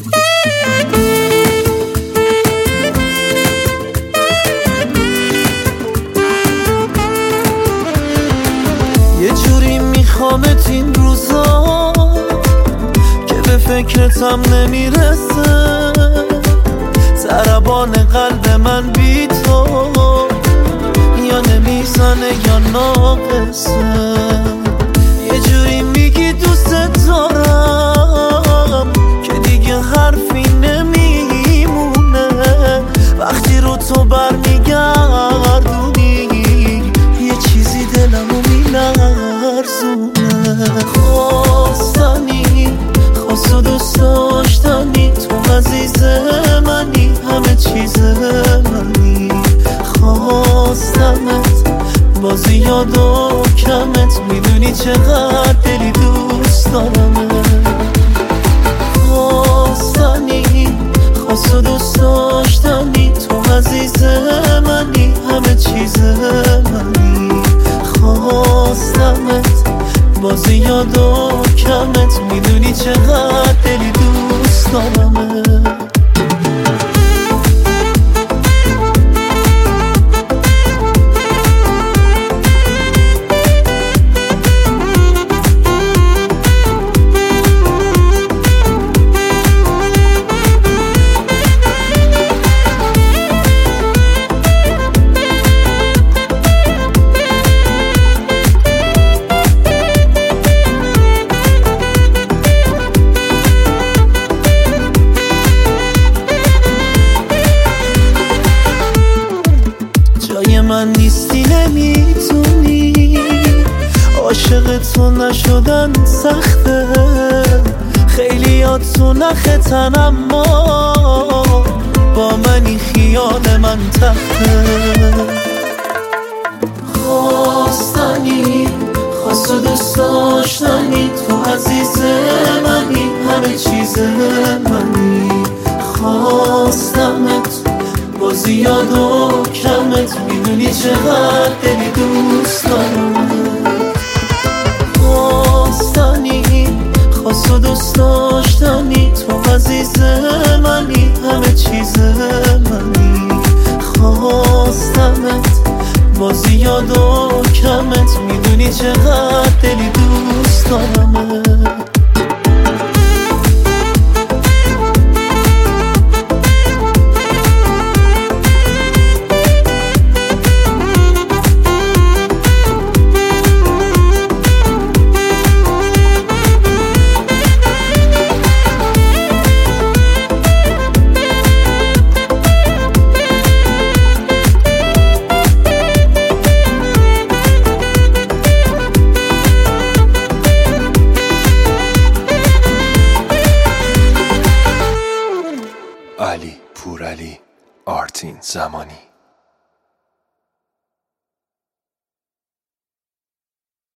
یه جوری میخوامت این روزا که به فکرتم نمیرسه، ضربان قلب من بی تو یا نمیزنه یا ناقصه. یه جوری میگی دوست دارم که دیگه حرفی نمیمونه، وقتی رو تو برمیگردونی یه چیزی دلمو میلرزونه. خواستنی خواست و دوست داشتنی، تو عزیز منی، همه چیز منی. خواستمت بازی یاد و کمت، میدونی چقدر دلی دوست دارمت. خواستنی خواست و دوست داشتنی، تو عزیز منی، همه چیز منی. خواستمت بازی یاد و کمت، میدونی چقدر دلی دوست دارمت. جای من نیستی نمیتونی، عاشق تو نشدن سخته، خیلی یاد تو نختن اما با منی خیال من تخته. خواستنی خواست و دوست داشتنی، تو عزیز منی، همه چیز منی. خواستمت بازی یاد و کمت، میدونی چقدر دلی دوست دارمت. خواستنی خواست و دوست داشتنی، تو عزیز منی، همه چیز منی. خواستمت بازی یاد و کمت، میدونی چقدر دلی دوست دارمت. علی پورعلی، آرتین زمانی.